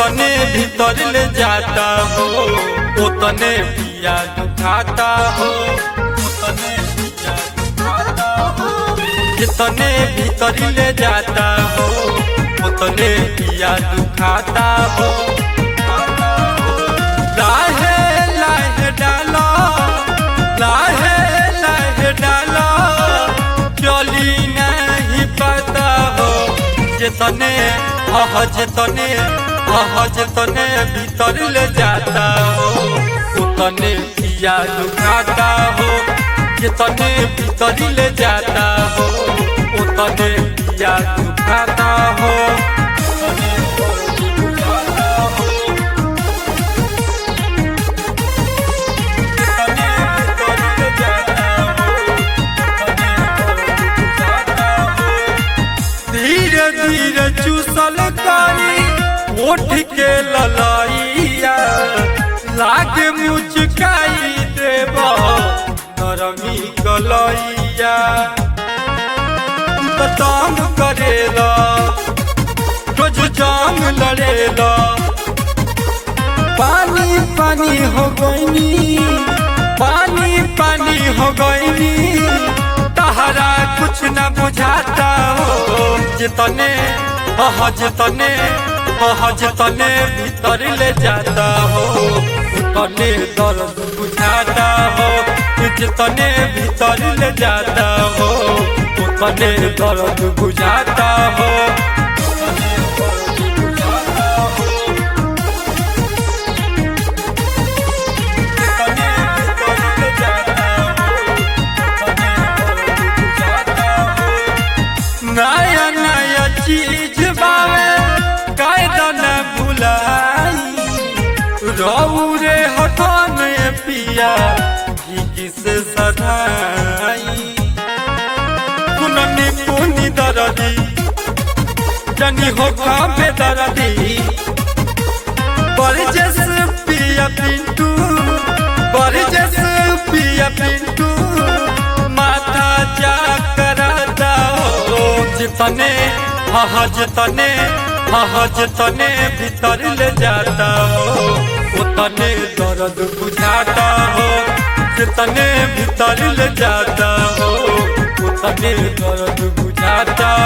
जितने भीतर ले जाता हो उतने पिया दुखाता हो, उतने पिया दुखाता हो। जितने भीतर ले जाता हो उतने पिया दुखाता हो। लाहे लाहे डालो, लाहे लाहे डालो, चली नहीं पता हो। जितने जितने भीतर ले जाता हो उतने पिया दुखाता हो। जितने भीतर ले जाता हो उतने पिया दुखाता हो। धीरे धीरे चूसल कारी उठ के ललाइया, लागे मुचकाई देव नरमी गलैया। तंग करेला रोज जाम लड़ेला, पानी पानी हो गईनी, पानी पानी हो गईनी, तहरा कुछ न बुझाता हो। जितने जितने भीतर ले जाता हो उतने दर्द बुझाता हो। जितने भीतर ले जाता हो उतने दर्द बुझाता हो। नया नया चीज बावे कायदा न भुलाई, रहू रे हठान पिया किसे सधाई। पुननी पुनी दरदी जनी हो खाबे दरदी, बरजस पिया पिंटू, बरजस पिया पिंटू, माथा जा करता हो। जितने जितने भीतर ले जाता हो उतने दर्द बुझाता हो। जितने भीतर ले जाता हो उतने दर्द बुझाता